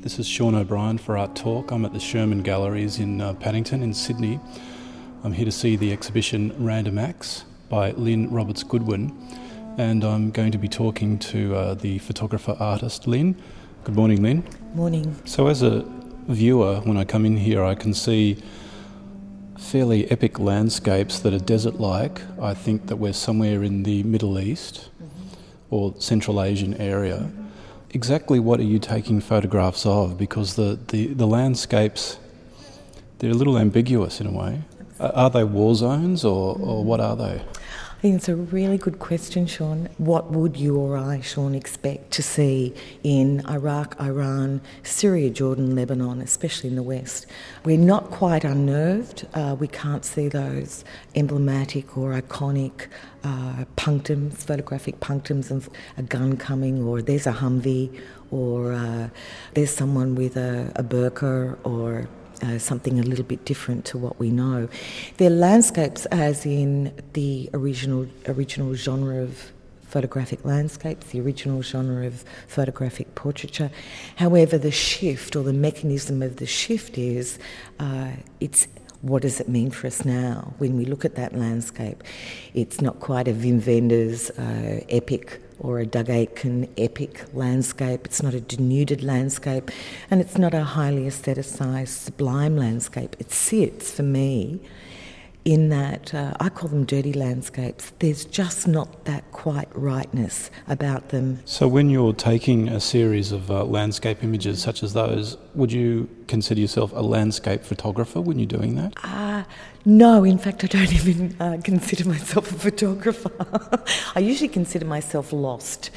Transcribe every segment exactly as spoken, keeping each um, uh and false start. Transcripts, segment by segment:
This is Sean O'Brien for Art Talk. I'm at the Sherman Galleries in uh, Paddington in Sydney. I'm here to see the exhibition Random Acts by Lynn Roberts Goodwin, and I'm going to be talking to uh, the photographer-artist Lynn. Good morning, Lynn. Morning. So as a viewer, when I come in here, I can see fairly epic landscapes that are desert-like. I think that we're somewhere in the Middle East or Central Asian area. Exactly what are you taking photographs of? Because the, the, the landscapes, they're a little ambiguous in a way. Are they war zones or, or what are they? I think it's a really good question, Sean. What would you or I, Sean, expect to see in Iraq, Iran, Syria, Jordan, Lebanon, especially in the West? We're not quite unnerved. Uh, we can't see those emblematic or iconic uh, punctums, photographic punctums of a gun coming, or there's a Humvee, or uh, there's someone with a, a burqa, or Uh, something a little bit different to what we know. They're landscapes as in the original original genre of photographic landscapes, the original genre of photographic portraiture. However, the shift or the mechanism of the shift is uh, it's what does it mean for us now when we look at that landscape? It's not quite a Wim Wenders uh, epic or a Doug Aitken epic landscape. It's not a denuded landscape, and it's not a highly aestheticised, sublime landscape. It sits, for me, in that, uh, I call them dirty landscapes. There's just not that quite rightness about them. So when you're taking a series of uh, landscape images such as those, would you consider yourself a landscape photographer when you're doing that? Uh, no, in fact, I don't even uh, consider myself a photographer. I usually consider myself lost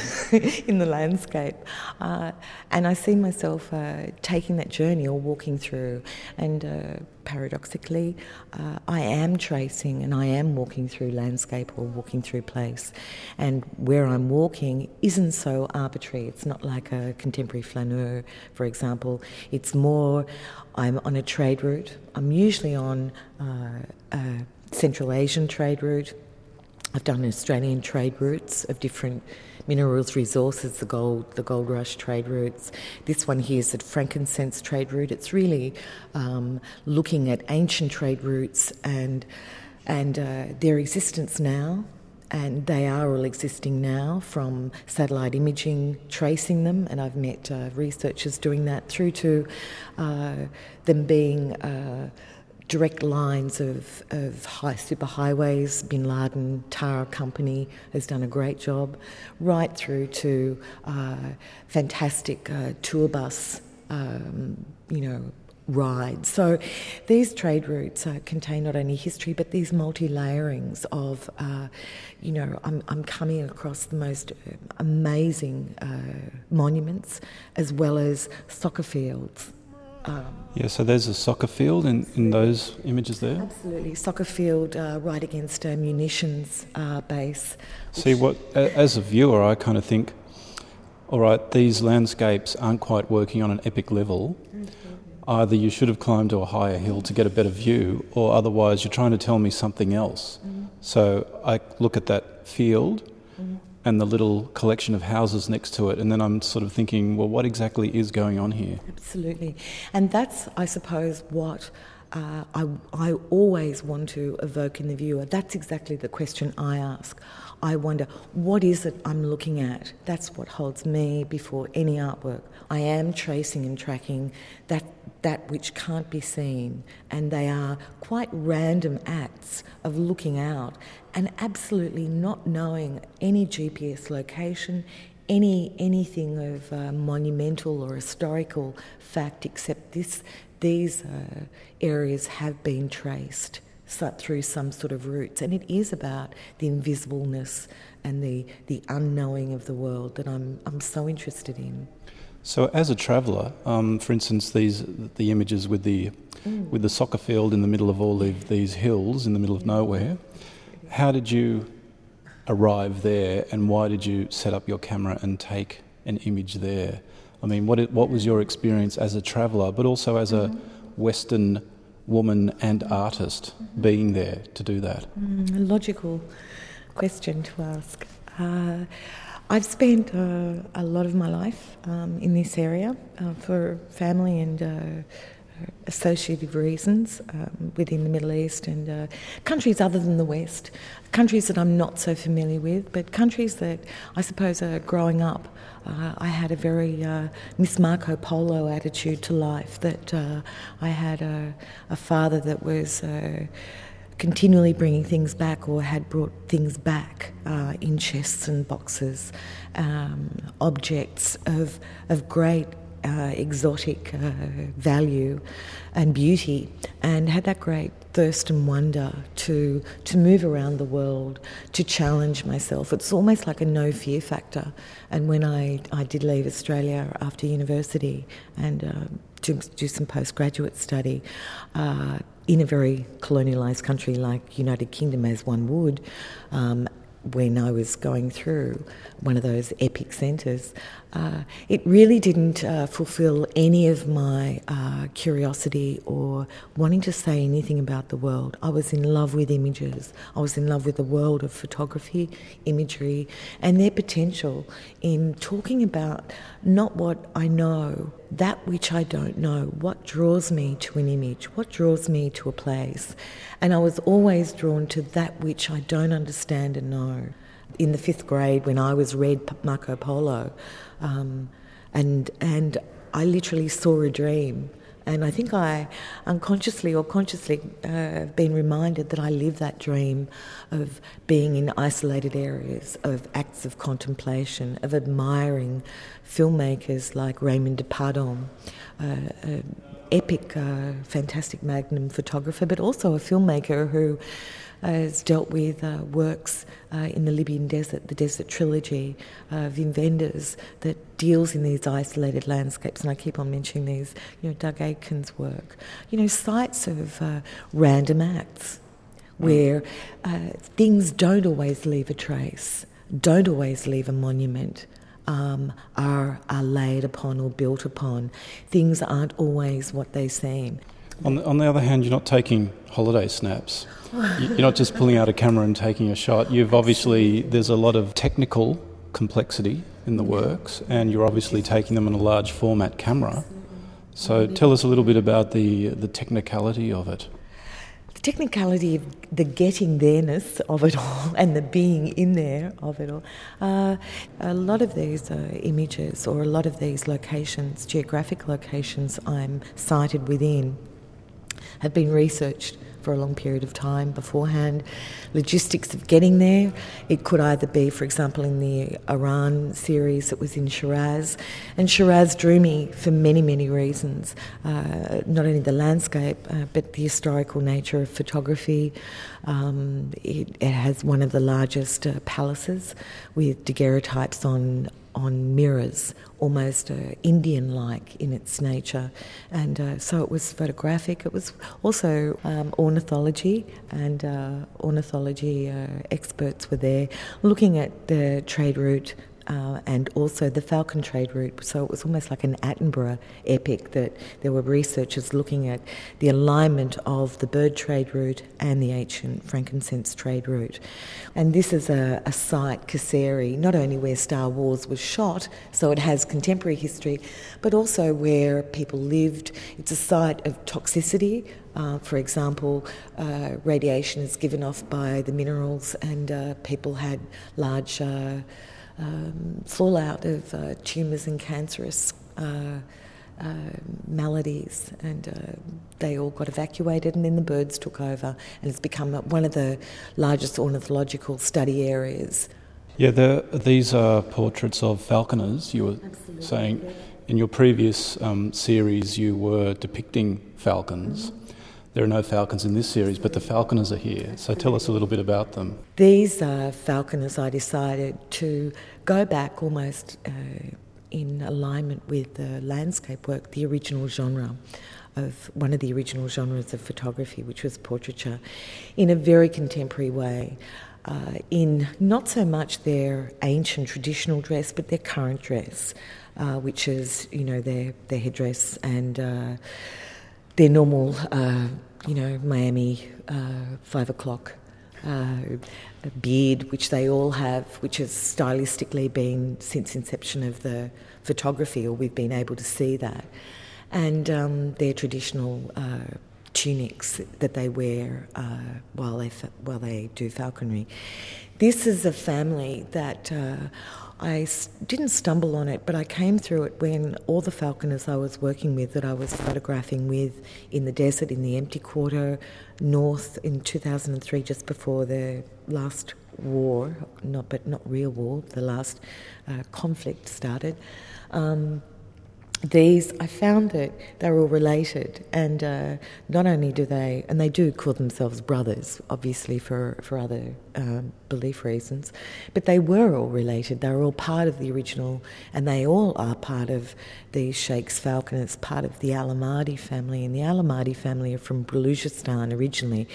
in the landscape. Uh, and I see myself uh, taking that journey or walking through, and uh, paradoxically, uh, I am tracing and I am walking through landscape or walking through place. And where I'm walking isn't so arbitrary. It's not like a contemporary flaneur, for example. It's more, I'm on a trade route. I'm usually on uh, a Central Asian trade route. I've done Australian trade routes of different minerals, resources, the gold, the gold rush trade routes. This one here is the frankincense trade route. It's really um, looking at ancient trade routes and and uh, their existence now, and they are all existing now from satellite imaging, tracing them, and I've met uh, researchers doing that, through to uh, them being Uh, direct lines of, of high superhighways. Bin Laden Tara Company has done a great job, right through to uh, fantastic uh, tour bus, um, you know, rides. So these trade routes uh, contain not only history but these multi-layerings of, uh, you know, I'm, I'm coming across the most amazing uh, monuments as well as soccer fields. Um, Yeah, so there's a soccer field in, in those images there? Absolutely. Soccer field uh, right against a munitions uh, base. See, what as a viewer, I kind of think, all right, these landscapes aren't quite working on an epic level. Mm-hmm. Either you should have climbed to a higher hill to get a better view, or otherwise you're trying to tell me something else. Mm-hmm. So I look at that field mm-hmm. and the little collection of houses next to it, and then I'm sort of thinking, well, what exactly is going on here? Absolutely. And that's, I suppose, what uh, I, I always want to evoke in the viewer. That's exactly the question I ask. I wonder, what is it I'm looking at? That's what holds me before any artwork. I am tracing and tracking that that which can't be seen, and they are quite random acts of looking out and absolutely not knowing any G P S location, any anything of uh, monumental or historical fact, except this these uh, areas have been traced so, through some sort of roots, and it is about the invisibleness and the the unknowing of the world that I'm I'm so interested in. So, as a traveller, um, for instance, these the images with the mm. with the soccer field in the middle of all of these hills in the middle of nowhere. How did you arrive there, and why did you set up your camera and take an image there? I mean, what it, what was your experience as a traveller, but also as a Western woman and artist being there to do that? Mm, a logical question to ask. Uh, I've spent uh, a lot of my life um, in this area uh, for family and uh, associative reasons um, within the Middle East and uh, countries other than the West, countries that I'm not so familiar with, but countries that I suppose are growing up. Uh, I had a very uh, Miss Marco Polo attitude to life, that uh, I had a, a father that was uh, continually bringing things back or had brought things back uh, in chests and boxes, um, objects of, of great Uh, exotic uh, value and beauty, and had that great thirst and wonder to to move around the world, to challenge myself. It's almost like a no fear factor. And when I, I did leave Australia after university and uh, to do some postgraduate study uh, in a very colonialised country like United Kingdom, as one would, um, when I was going through one of those epic centres, uh, it really didn't uh, fulfil any of my uh, curiosity or wanting to say anything about the world. I was in love with images. I was in love with the world of photography, imagery, and their potential in talking about not what I know, that which I don't know, what draws me to an image, what draws me to a place. And I was always drawn to that which I don't understand and know. In the fifth grade, when I was read Marco Polo, um, and and I literally saw a dream. And I think I unconsciously or consciously uh, have been reminded that I live that dream of being in isolated areas, of acts of contemplation, of admiring filmmakers like Raymond Depardon, uh, uh, epic, uh, fantastic magnum photographer, but also a filmmaker who has dealt with uh, works uh, in the Libyan desert, the Desert Trilogy uh, of Invenders, that deals in these isolated landscapes. And I keep on mentioning these, you know, Doug Aitken's work. You know, sites of uh, random acts where uh, things don't always leave a trace, don't always leave a monument. Um, are are laid upon or built upon. Things aren't always what they seem. On the, on the other hand, you're not taking holiday snaps. You're not just pulling out a camera and taking a shot. You've obviously, there's a lot of technical complexity in the works, and you're obviously taking them in a large format camera. So tell us a little bit about the the technicality of it. The technicality of the getting there-ness of it all and the being in there of it all. Uh, a lot of these uh, images or a lot of these locations, geographic locations I'm sited within, have been researched for a long period of time beforehand. Logistics of getting there, it could either be, for example, in the Iran series, it was in Shiraz, and Shiraz drew me for many, many reasons. Uh, not only the landscape, uh, but the historical nature of photography. Um, it, it has one of the largest uh, palaces with daguerreotypes on on mirrors, almost uh, Indian-like in its nature. And uh, so it was photographic. It was also um, ornithology, and uh, ornithology uh, experts were there looking at the trade route uh, and also the falcon trade route. So it was almost like an Attenborough epic, that there were researchers looking at the alignment of the bird trade route and the ancient frankincense trade route. And this is a, a site, Kayseri, not only where Star Wars was shot, so it has contemporary history, but also where people lived. It's a site of toxicity. Uh, for example, uh, radiation is given off by the minerals, and uh, people had large uh, um, fallout of uh, tumours and cancerous uh, uh, maladies, and uh, they all got evacuated, and then the birds took over, and it's become one of the largest ornithological study areas. Yeah, the, these are portraits of falconers. You were Absolutely. saying in your previous um, series you were depicting falcons. Mm-hmm. There are no falcons in this series, but the falconers are here. So tell us a little bit about them. These uh, falconers, I decided to go back almost uh, in alignment with the landscape work, the original genre of one of the original genres of photography, which was portraiture, in a very contemporary way. Uh, in not so much their ancient traditional dress, but their current dress, uh, which is, you know, their, their headdress and uh, their normal, uh, you know, Miami uh, five o'clock uh, a beard, which they all have, which has stylistically been since inception of the photography, or we've been able to see that, and um, their traditional uh, tunics that they wear uh, while they fa- while they do falconry. This is a family that uh, I s- didn't stumble on it, but I came through it when all the falconers I was working with, that I was photographing with in the desert, in the empty quarter, north in two thousand three, just before the last war, not but not real war, the last uh, conflict started. Um, These, I found that they were all related, and uh, not only do they, and they do call themselves brothers, obviously for, for other um, belief reasons, but they were all related. They were all part of the original, and they all are part of the Sheikh's falconers, part of the Al-Ahmadi family, and the Al-Ahmadi family are from Baluchistan originally.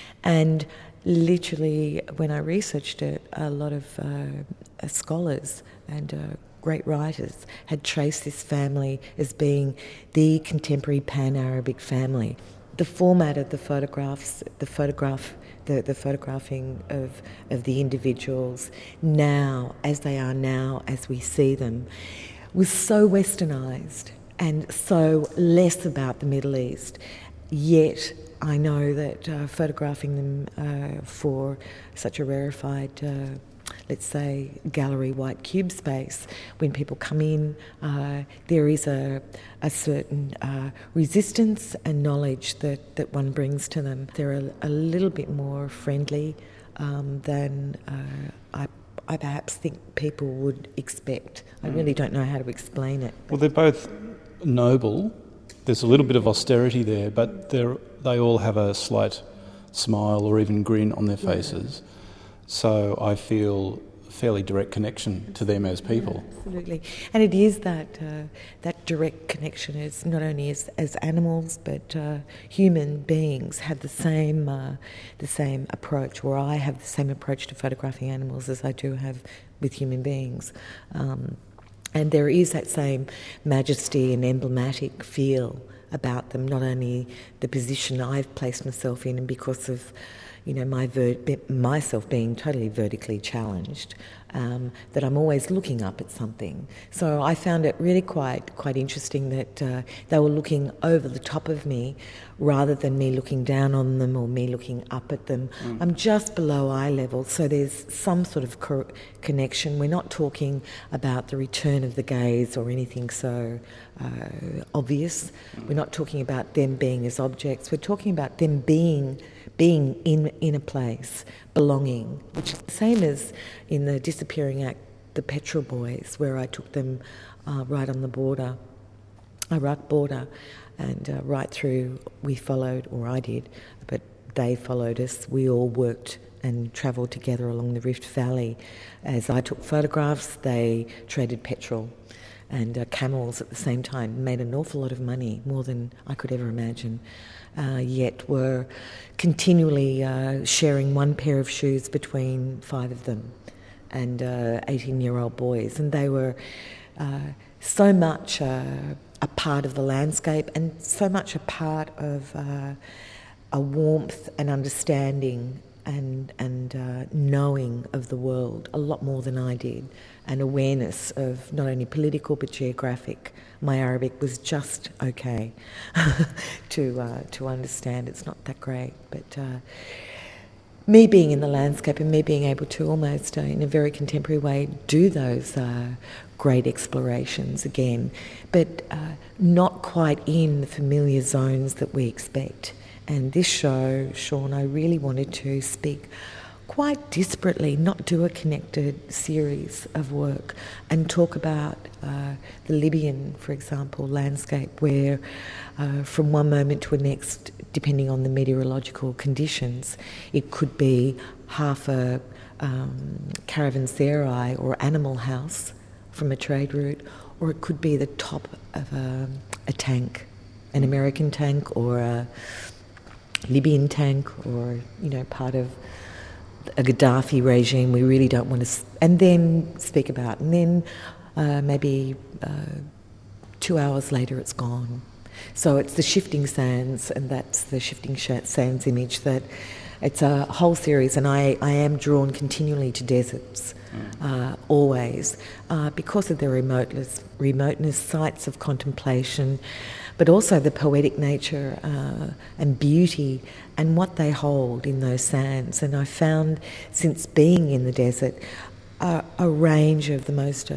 And literally, when I researched it, a lot of uh, scholars and uh, great writers had traced this family as being the contemporary Pan-Arabic family. The format of the photographs, the photograph, the, the photographing of, of the individuals now, as they are now, as we see them, was so westernised and so less about the Middle East. Yet I know that uh, photographing them uh, for such a rarefied uh, let's say, gallery white cube space, when people come in, uh, there is a, a certain uh, resistance and knowledge that, that one brings to them. They're a, a little bit more friendly um, than uh, I, I perhaps think people would expect. I really don't know how to explain it. Well, they're both noble. There's a little bit of austerity there, but they're, they all have a slight smile or even grin on their faces. Yeah. So I feel a fairly direct connection to them as people. Yeah, absolutely. And it is that uh, that direct connection is not only as, as animals, but uh, human beings have the same uh, the same approach, or I have the same approach to photographing animals as I do have with human beings. Um, and there is that same majesty and emblematic feel about them, not only the position I've placed myself in, and because of you know, my ver- myself being totally vertically challenged, um, that I'm always looking up at something. So I found it really quite quite interesting that uh, they were looking over the top of me rather than me looking down on them or me looking up at them. Mm. I'm just below eye level, so there's some sort of co- connection. We're not talking about the return of the gaze or anything so uh, obvious. Mm. We're not talking about them being as objects. We're talking about them being being in in a place, belonging, which is the same as in the Disappearing Act, the Petrol Boys, where I took them uh, right on the border, Iraq border, and uh, right through, we followed, or I did, but they followed us. We all worked and travelled together along the Rift Valley. As I took photographs, they traded petrol and uh, camels at the same time, made an awful lot of money, more than I could ever imagine. Uh, yet were continually uh, sharing one pair of shoes between five of them and uh, eighteen-year-old boys. And they were uh, so much uh, a part of the landscape and so much a part of uh, a warmth and understanding and, and uh, knowing of the world, a lot more than I did, and awareness of not only political but geographic. My Arabic was just okay to uh, to understand. It's not that great, but uh, me being in the landscape and me being able to almost, uh, in a very contemporary way, do those uh, great explorations again, but uh, not quite in the familiar zones that we expect. And this show, Sean, I really wanted to speak quite disparately, not do a connected series of work, and talk about uh, the Libyan, for example, landscape, where uh, from one moment to the next, depending on the meteorological conditions, it could be half a um, caravanserai or animal house from a trade route, or it could be the top of a, a tank, an American tank or a Libyan tank, or, you know, part of a Gaddafi regime we really don't want to, and then speak about, and then uh, maybe uh, two hours later it's gone. So it's the shifting sands, and that's the shifting sh- sands image that it's a whole series, and I, I am drawn continually to deserts, mm. uh, always, uh, because of their remoteness, remoteness, sites of contemplation, but also the poetic nature uh, and beauty and what they hold in those sands. And I found, since being in the desert, uh, a range of the most uh,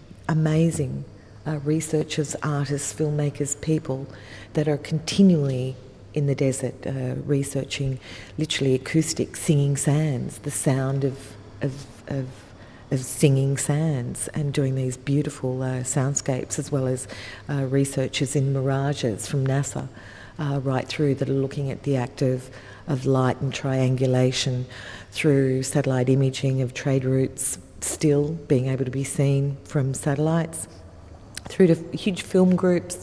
amazing uh, researchers, artists, filmmakers, people that are continually in the desert uh, researching literally acoustic singing sands, the sound of, of, of of singing sands, and doing these beautiful uh, soundscapes, as well as uh, researchers in mirages from NASA uh, right through that are looking at the act of, of light and triangulation through satellite imaging of trade routes still being able to be seen from satellites, through to huge film groups,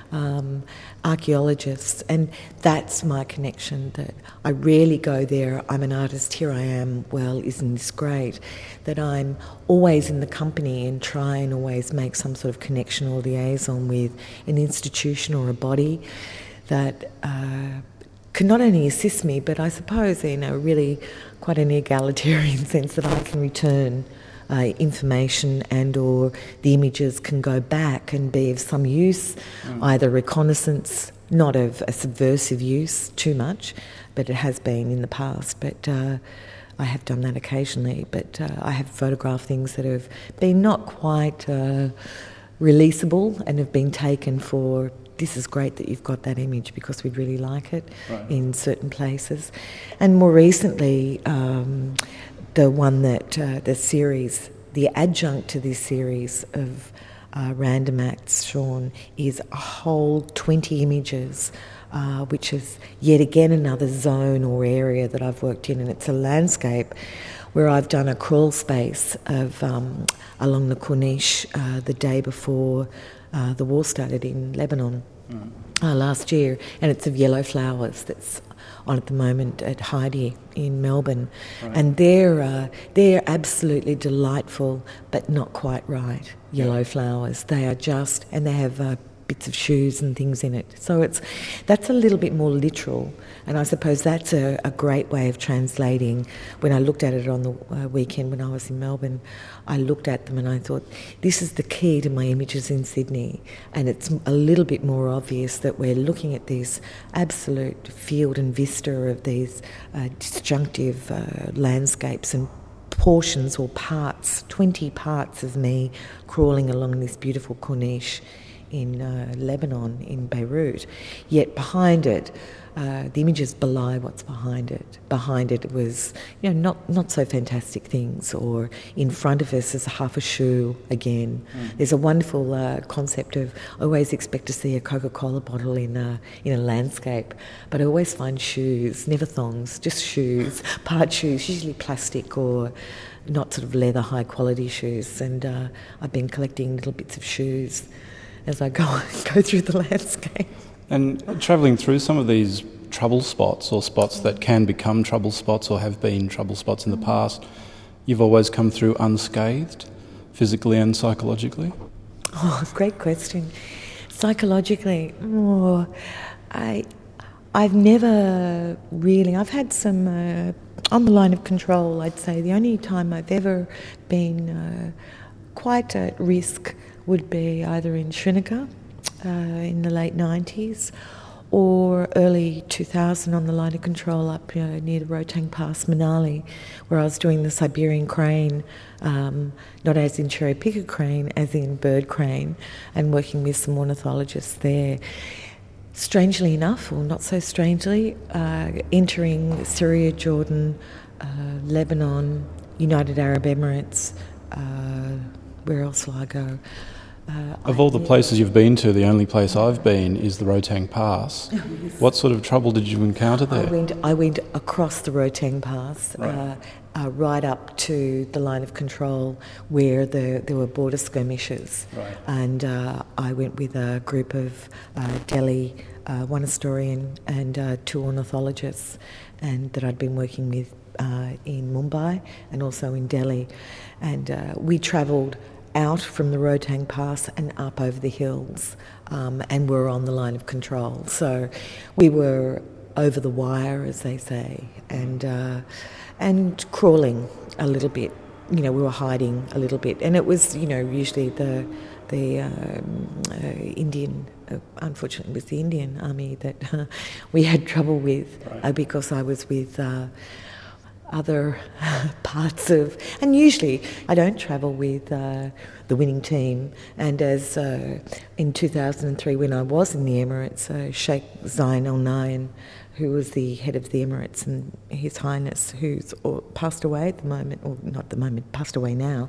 um, archaeologists, and that's my connection, that I rarely go there. I'm an artist, here I am, well, isn't this great? That I'm always in the company and try and always make some sort of connection or liaison with an institution or a body that uh, can not only assist me, but I suppose in a really quite an egalitarian sense that I can return Uh, information and or the images can go back and be of some use, mm. either reconnaissance, not of a subversive use too much, but it has been in the past. But uh, I have done that occasionally. But uh, I have photographed things that have been not quite uh, releasable and have been taken for, this is great that you've got that image because we'd really like it, right, in certain places. And more recently, um, the one that, uh, the series, the adjunct to this series of uh, random acts, Sean, is a whole twenty images, uh, which is yet again another zone or area that I've worked in, and it's a landscape where I've done a crawl space of um, along the Corniche uh, the day before uh, the war started in Lebanon mm. uh, last year, and it's of yellow flowers that's on at the moment at Heidi in Melbourne, right. and they're uh, they're absolutely delightful, but not quite right. Yellow yeah. flowers, they are just, and they have uh, bits of shoes and things in it. So it's that's a little bit more literal, and I suppose that's a, a great way of translating. When I looked at it on the uh, weekend when I was in Melbourne, I looked at them and I thought, this is the key to my images in Sydney, and it's a little bit more obvious that we're looking at this absolute field and vista of these uh, disjunctive uh, landscapes and portions or parts, twenty parts of me crawling along this beautiful Corniche in uh, Lebanon, in Beirut, yet behind it, uh, the images belie what's behind it. Behind it was, you know, not, not so fantastic things, or in front of us is half a shoe again. Mm. There's a wonderful uh, concept of, I always expect to see a Coca-Cola bottle in a, in a landscape, but I always find shoes, never thongs, just shoes, part shoes, usually plastic or not sort of leather high quality shoes, and uh, I've been collecting little bits of shoes as I go go through the landscape. And travelling through some of these trouble spots, or spots that can become trouble spots or have been trouble spots in the past, you've always come through unscathed, physically and psychologically? Oh, great question. Psychologically, oh, I, I've never really, I've had some, uh, on the line of control, I'd say the only time I've ever been uh, quite at risk would be either in Srinagar uh, in the late nineties or early two thousand on the line of control up you know, near the Rotang Pass, Manali, where I was doing the Siberian crane, um, not as in cherry picker crane, as in bird crane, and working with some ornithologists there. Strangely enough, or not so strangely, uh, entering Syria, Jordan, uh, Lebanon, United Arab Emirates, uh, where else will I go? Uh, of all the places you've been to, the only place I've been is the Rotang Pass. Yes. What sort of trouble did you encounter there? I went, I went across the Rotang Pass, right. uh, uh, right up to the line of control where the, there were border skirmishes. Right. And uh, I went with a group of uh, Delhi, uh, one historian and uh, two ornithologists, and that I'd been working with uh, in Mumbai and also in Delhi. And uh, we travelled out from the Rotang Pass and up over the hills, um, and were on the line of control. So we were over the wire, as they say, and uh, and crawling a little bit. You know, we were hiding a little bit, and it was, you know, usually the the um, uh, Indian, uh, unfortunately, it was the Indian army that uh, we had trouble with, right. uh, because I was with uh, other parts of, and usually I don't travel with uh, the winning team. And as uh, in two thousand three, when I was in the Emirates, uh, Sheikh Zayed Al Nahyan, who was the head of the Emirates, and His Highness, who's or passed away at the moment, or not at the moment, passed away now,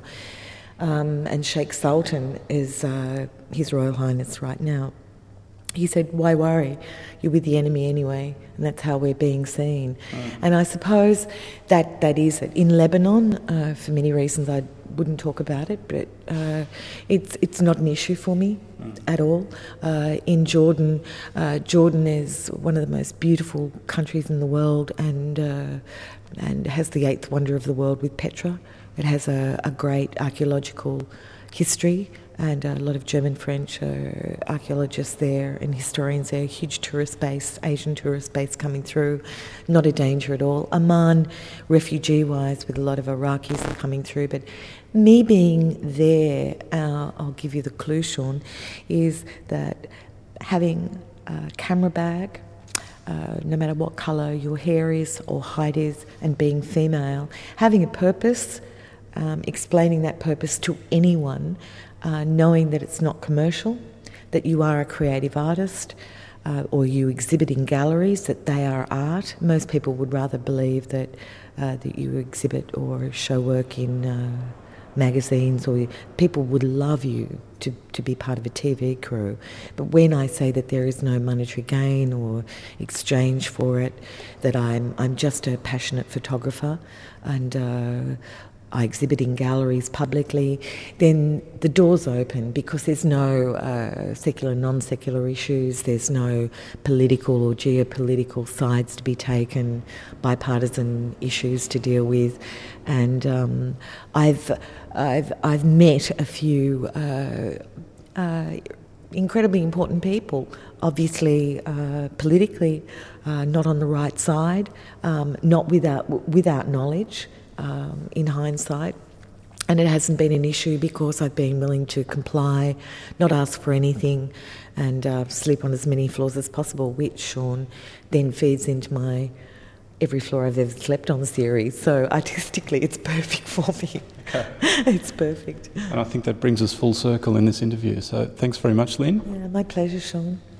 um, and Sheikh Sultan is uh, His Royal Highness right now. He said, why worry? You're with the enemy anyway, and that's how we're being seen. Mm. And I suppose that that is it. In Lebanon, uh, for many reasons, I wouldn't talk about it, but uh, it's it's not an issue for me mm. at all. Uh, in Jordan, uh, Jordan is one of the most beautiful countries in the world, and uh, and has the eighth wonder of the world with Petra. It has a, a great archaeological history, and a lot of German, French uh, archaeologists there and historians there, huge tourist base, Asian tourist base coming through, not a danger at all. Amman, refugee-wise, with a lot of Iraqis coming through, but me being there, uh, I'll give you the clue, Sean, is that having a camera bag, uh, no matter what colour your hair is or height is, and being female, having a purpose, um, explaining that purpose to anyone, Uh, knowing that it's not commercial, that you are a creative artist, uh, or you exhibit in galleries, that they are art. Most people would rather believe that uh, that you exhibit or show work in uh, magazines, or you, people would love you to, to be part of a T V crew. But when I say that there is no monetary gain or exchange for it, that I'm I'm just a passionate photographer, and uh, I exhibit in galleries publicly, then the door's open, because there's no uh, secular, non-secular issues, there's no political or geopolitical sides to be taken, bipartisan issues to deal with. And um, I've, I've, I've met a few uh, uh, incredibly important people, obviously uh, politically uh, not on the right side, um, not without, without knowledge, Um, in hindsight, and it hasn't been an issue because I've been willing to comply, not ask for anything, and uh, sleep on as many floors as possible, which, Sean, then feeds into my every floor I've ever slept on series. So artistically it's perfect for me. Okay. It's perfect. And I think that brings us full circle in this interview. So thanks very much, Lynn. Yeah, my pleasure, Sean.